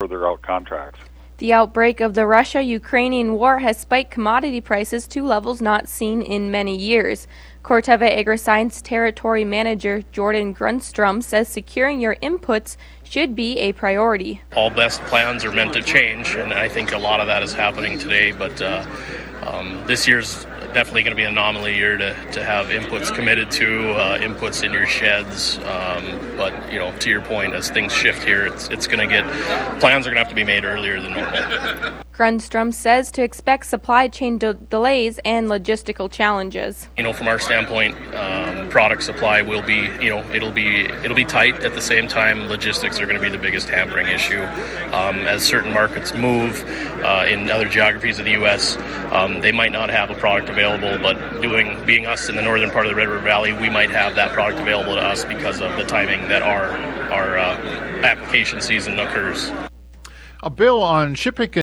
further out contracts. The outbreak of the Russia-Ukrainian war has spiked commodity prices to levels not seen in many years. Corteva AgriScience Territory Manager Jordan Grundstrom says securing your inputs should be a priority. All best plans are meant to change, and I think a lot of that is happening today, but this year's definitely going to be an anomaly year to have inputs committed to, inputs in your sheds. But, to your point, as things shift here, it's going to plans are going to have to be made earlier than normal. Grundstrom says to expect supply chain delays and logistical challenges. From our standpoint, product supply will be, it'll be tight. At the same time, logistics are going to be the biggest hampering issue. As certain markets move in other geographies of the U.S., they might not have a product available, but being us in the northern part of the Red River Valley, we might have that product available to us because of the timing that our application season occurs. A bill on shipping